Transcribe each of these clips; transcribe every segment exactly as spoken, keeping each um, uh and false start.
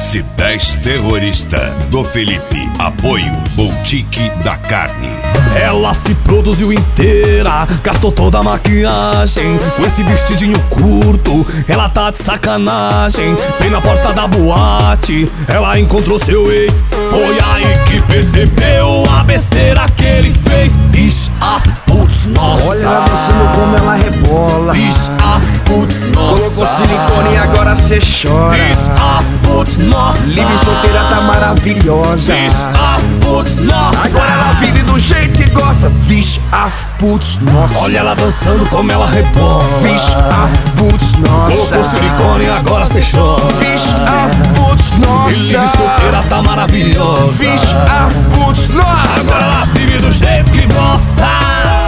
S dez Terrorista do Felipe. Apoio Boutique da Carne. Ela se produziu inteira, gastou toda a maquiagem. Com esse vestidinho curto, ela tá de sacanagem. Bem na porta da boate, ela encontrou seu ex. Foi aí que percebeu a besteira que ele fez. Ixi, ah, putz, nossa. Olha ela dançando como ela rebola. Ixi, ah, putz, nossa. Colocou silicone e agora cê chora. Ixi, ah, putz, nossa. Livre solteira tá maravilhosa. Ixi, ah, putz, nossa. Agora ela vive do jeito que gosta. Vixe, ah, putz, nossa. Olha ela dançando como ela rebola. Vixe, ah, putz, nossa. Colocou silicone e agora cê chora. Vixe, ah, putz, nossa. E livre solteira tá maravilhosa. Vixe, ah, putz, nossa. Agora ela vive do jeito que gosta.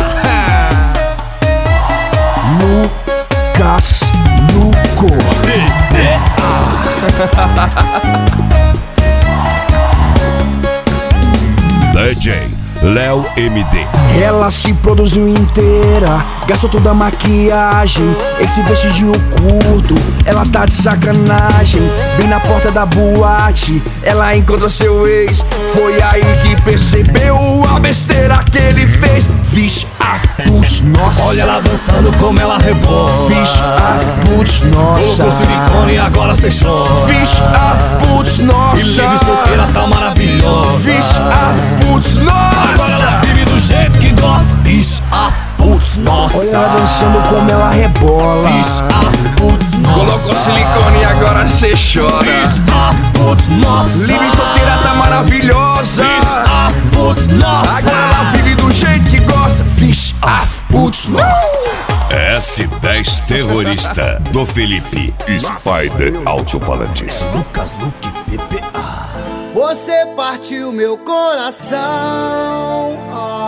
Lucas Luco. D J Léo M D. Ela se produziu inteira, gastou toda a maquiagem. Esse vestidinho curto, ela tá de sacanagem. Bem na porta da boate, ela encontrou seu ex. Foi aí que percebeu a besteira que ele fez. Vixe, ah, putz, nossa. Olha ela dançando como ela rebola. Vixe, ah, putz, nossa. Colocou silicone e agora cê chora. Vixe, ah, putz, nossa. E livre solteira tá maravilhosa. Vixe, ah, putz, nossa. Agora ela vive do jeito que gosta. Ixi, ah, putz, nossa. Olha ela dançando como ela rebola. Ixi, ah, putz, nossa. Colocou silicone e agora cê chora. Ixi, ah, putz, nossa. Livre solteira tá maravilhosa. Ixi, ah, putz, nossa. Agora ela vive do jeito que gosta. Vixe, ah, putz, nossa. S dez Terrorista do Felipe. Spider Alto-Falantes. Lucas Luque P P A. Você partiu meu coração.